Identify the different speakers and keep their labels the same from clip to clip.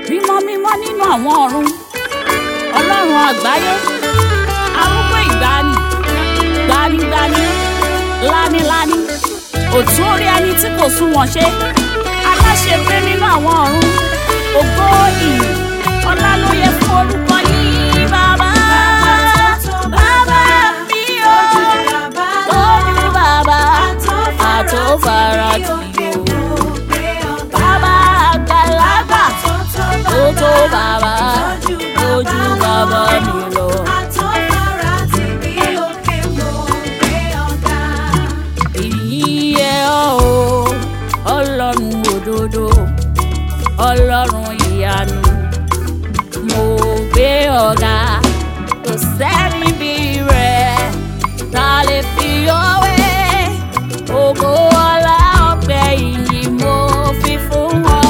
Speaker 1: mímọ́ mímọ́ nínú àwọn ọ̀run, ọlọ́run àgbáyé, arúgbó ìgbàanì, gbanigbani, lániláni, òtún orí ẹni tí kò sunwọ̀n ṣe, aláṣepé nínú àwọn ọ̀run, ògo ìyìn, ọlá ló yẹ fún orúkọ yín bàbá. Bàbá mi ò tójú bàbá àtòfarati o. Bàbá àgbàlagbà tó tó bàbá tójú bàbá mi lọ. Ìyìn ọ́ o, Ọlọ́run òdodo, Ọlọ́run ìyanu, mo gbé ọ̀gá, kò sẹ́ni bí rẹ̀ tá a lè fi ọwé. Ògo ọlá ọpẹ́ ìyìn mo fi fún ọ.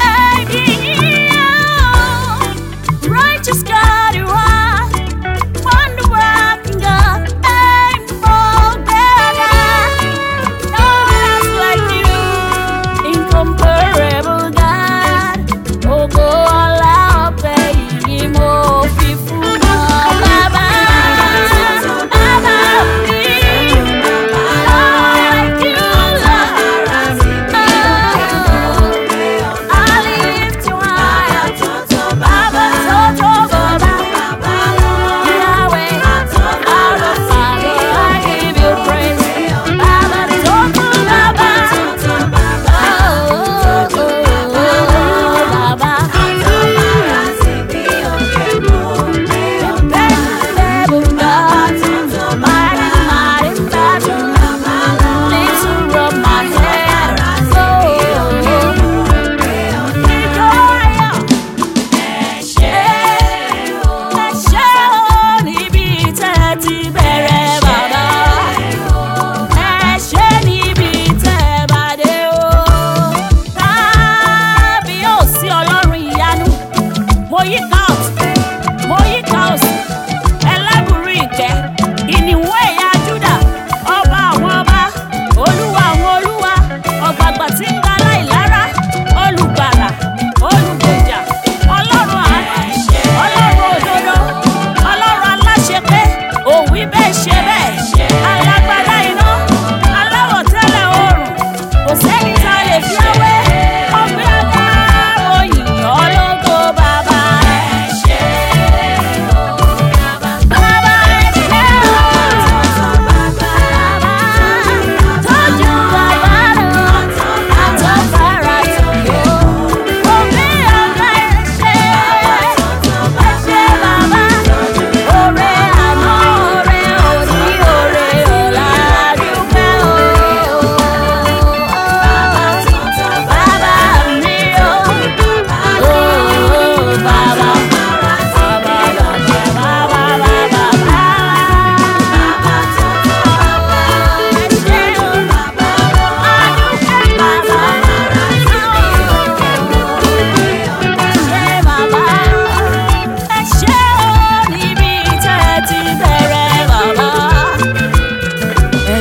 Speaker 1: Righteous God you are, wonder working God, mo gbé ọ̀gá, no one else like you, incomparable God. Ògo ọlá ọpẹ́ ìyìn mo fi fún ọ. Bàbá, bàbá mi, like you, Lord. I lift you high, Baba, Baba, Yahweh, our Father, I give you praise. Baba, Baba,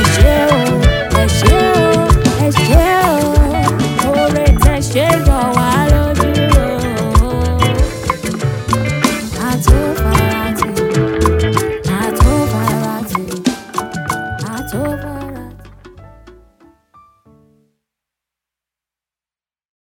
Speaker 1: ṣe yọ wá.